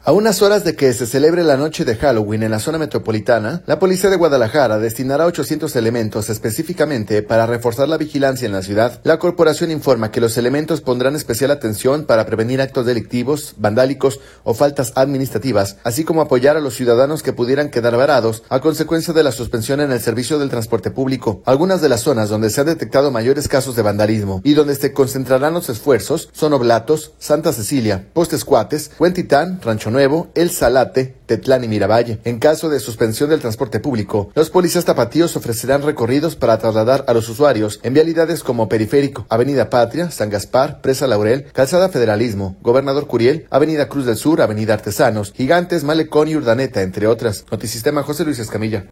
A unas horas de que se celebre la noche de Halloween en la zona metropolitana, la policía de Guadalajara destinará 800 elementos específicamente para reforzar la vigilancia en la ciudad. La corporación informa que los elementos pondrán especial atención para prevenir actos delictivos, vandálicos o faltas administrativas, así como apoyar a los ciudadanos que pudieran quedar varados a consecuencia de la suspensión en el servicio del transporte público. Algunas de las zonas donde se han detectado mayores casos de vandalismo y donde se concentrarán los esfuerzos son Oblatos, Santa Cecilia, Postes Cuates, Huentitán, Rancho Nuevo, El Salate, Tetlán y Miravalle. En caso de suspensión del transporte público, los policías tapatíos ofrecerán recorridos para trasladar a los usuarios en vialidades como Periférico, Avenida Patria, San Gaspar, Presa Laurel, Calzada Federalismo, Gobernador Curiel, Avenida Cruz del Sur, Avenida Artesanos, Gigantes, Malecón y Urdaneta, entre otras. Notisistema, José Luis Escamilla.